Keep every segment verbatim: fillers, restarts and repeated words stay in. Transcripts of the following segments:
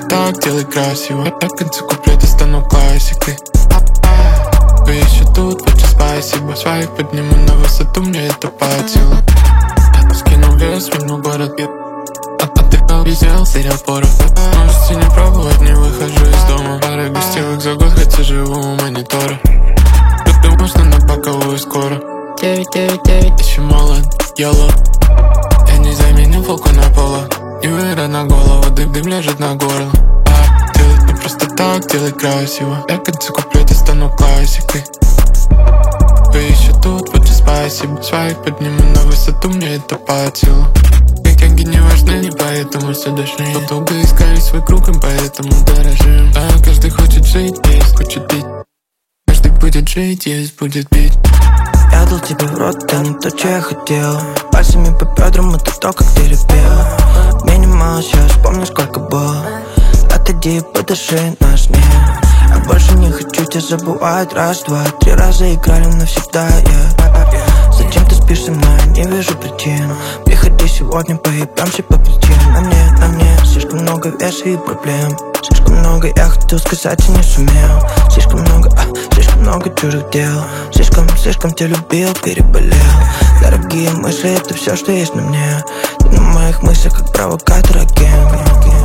так, делай красиво. Я к концу куплета стану классикой. Вы еще тут, вот спасибо. Своих подниму на высоту, мне это под силу. Скинул вес, сменил город. Отдыхал, ездил, сериал порох. Можете не пробовать, не выхожу из дома. Пара гостевых за год, хотя живу у монитора. Думаешь, что на боковую скоро. Девять, девять, девять, еще молод, йоло. Я не заменил фолку на поло. Не выра на голову, дым, дым лежит на горло. А, делать не просто так, делай красиво. Я к концу куплета стану классикой. Вы еще тут, вот и спасибо. Своих подниму на высоту, мне это под силу. Деньги не важны, не поэтому все дошли. Долго искали свой круг, им поэтому дорожим. Да, каждый хочет жить, есть хочет пить. Каждый будет жить, есть будет пить. Я дал тебе в рот, это не то, что я хотел. Пальцами по бедрам, это то, как ты репел. Минимал, сейчас помню, сколько было. Отойди, подыши наш мир. Я больше не хочу тебя забывать. Раз, два, три раза играли навсегда, yeah. Зачем ты спишь со мной, не вижу причин. Приходи сегодня, поебемся по причинам. На мне, на мне слишком много веса и проблем. Слишком много я хотел сказать и не сумел. Слишком много, а, слишком много чужих дел. Слишком, слишком тебя любил, переболел. Дорогие мысли, это все, что есть на мне. Ты на моих мыслях, как провокатор, агент.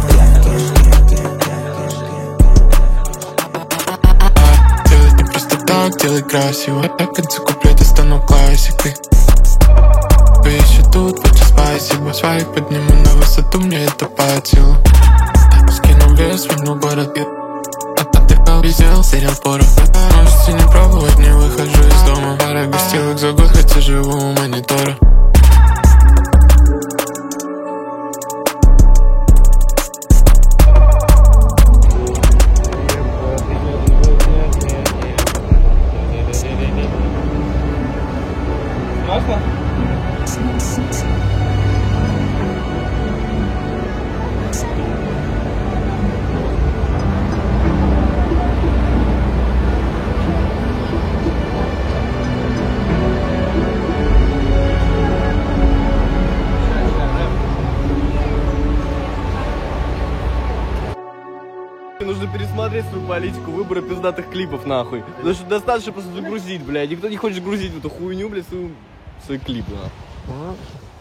Делать не просто так, делай красиво. Я к концу куплета стану классикой. Вы еще тут, вот и спасибо. Своих подниму на высоту, мне это под силу. Скинул вес, сменил город. Отдыхал, ездил, сериал порох. Можете не пробовать, не выхожу из дома. Пара гостевых за год, хотя живу у монитора. Можно? Нужно пересмотреть свою политику выбора пиздатых клипов, нахуй. Потому что достаточно просто загрузить, блядь. Никто не хочет грузить в эту хуйню, блядь, свою, свои клипы, нахуй.